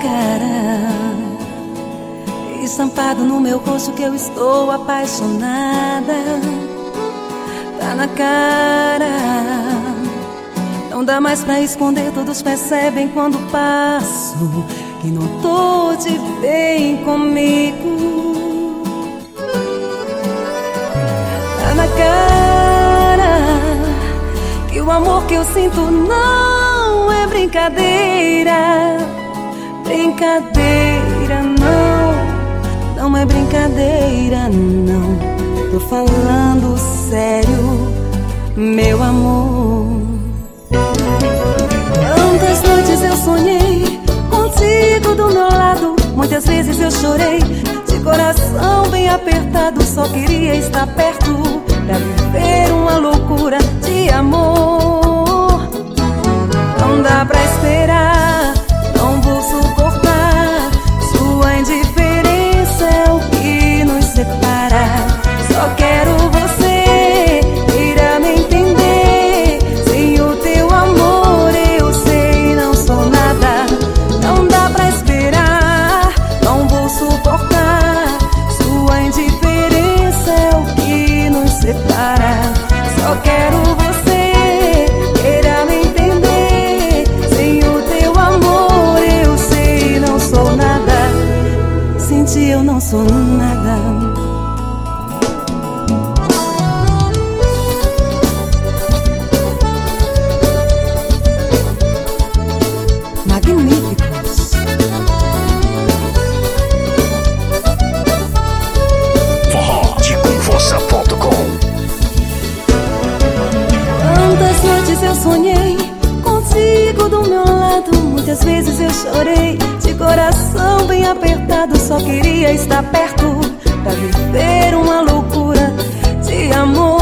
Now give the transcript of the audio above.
cara, estampado no meu rosto que eu estou apaixonada. Tá na cara, não dá mais pra esconder, todos percebem quando passo que não tô de bem comigo. Tá na cara que o amor que eu sinto não é brincadeira. Brincadeira não, não é brincadeira não. Tô falando sério, meu amor. Quantas noites eu sonhei contigo do meu lado, muitas vezes eu chorei, de coração bem apertado. Só queria estar perto pra viver uma loucura de amor. Não dá pra esperar, não vou suportar. Sua indiferença é o que nos separa. Só quero você irá me entender. Sem o teu amor eu sei não sou nada. Não dá pra esperar, não vou suportar. Sua indiferença é o que nos separa. Só quero você irá me entender. Sem o teu amor eu sei não sou nada. Sem ti eu não sou nada. Magníficos. forrodecomforça.com. Quantas noites eu sonhei contigo do meu lado, muitas vezes eu chorei, de coração bem apertado. Só queria estar perto pra viver uma loucura de amor.